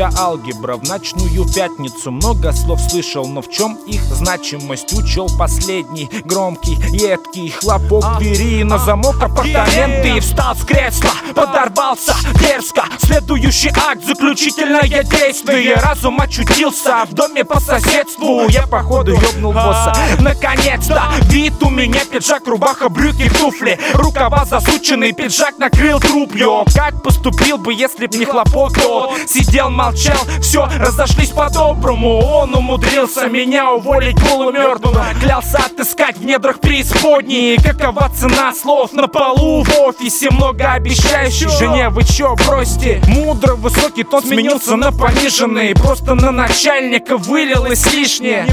вся алгебра в ночную пятницу. Много слов слышал, но в чем их значимость учел последний. Громкий, едкий хлопок двери на замок апартаменты. Встал с кресла, подорвался дерзко. Следующий акт, заключительное действие. Разум очутился в доме по соседству. Я походу ёбнул босса. Наконец-то вид у меня: пиджак, рубаха, брюки, туфли, рукава засученный, пиджак накрыл труп. Йо, как поступил бы, если б не хлопок тот? Сидел, молчал, все, разошлись по-доброму. Он умудрился меня уволить полумертвым. Клялся отыскать в недрах преисподней. Какова цена слов на полу в офисе? Многообещающий жене, вы чё, бросьте. Мудро высокий тон сменился на пониженный. Просто на начальника вылилось лишнее.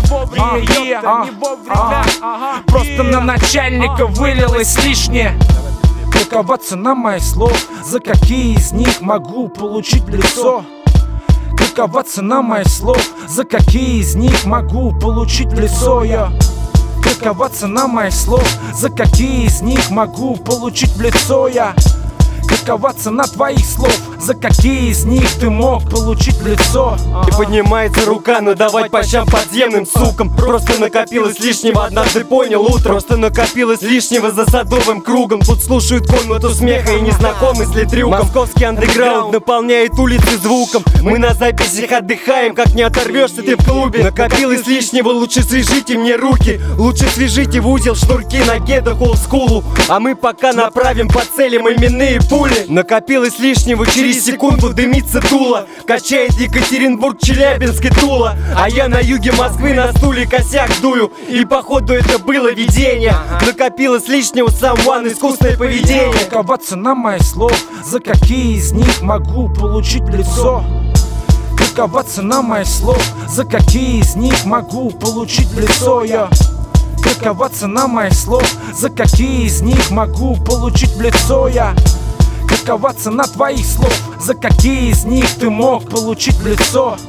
Просто на начальника вылилось лишнее. Какова цена моих слов? За какие из них могу получить в лицо? Какова цена моих слов? За какие из них могу получить в лицо я? Какова цена моих слов? За какие из них могу получить в лицо я? Какова цена твоих слов? За какие из них ты мог получить в лицо? И поднимается рука надавать по щам подземным сукам. Просто накопилось лишнего, однажды понял утром. Просто накопилось лишнего за садовым кругом. Тут слушают комнату смеха и незнакомый с трюком. Московский андеграунд наполняет улицы звуком. Мы на записях отдыхаем, как не оторвешься ты в клубе. Накопилось лишнего, лучше свяжите мне руки. Лучше свяжите в узел шнурки на кедах олдскулу. А мы пока направим по целям именные пули. Накопилось лишнего, через секунду дымится Тула. Качает Екатеринбург, Челябинск и Тула. А я на юге Москвы на стуле косяк дую. И походу это было видение. Накопилось лишнего, самван, искусное поведение. Какова цена моих слов? За какие из них могу получить в лицо? Какова цена моих слов? За какие из них могу получить в лицо я? Какова цена моих слов? За какие из них могу получить в лицо я? Какова цена твоих слов? За какие из них ты мог получить в лицо?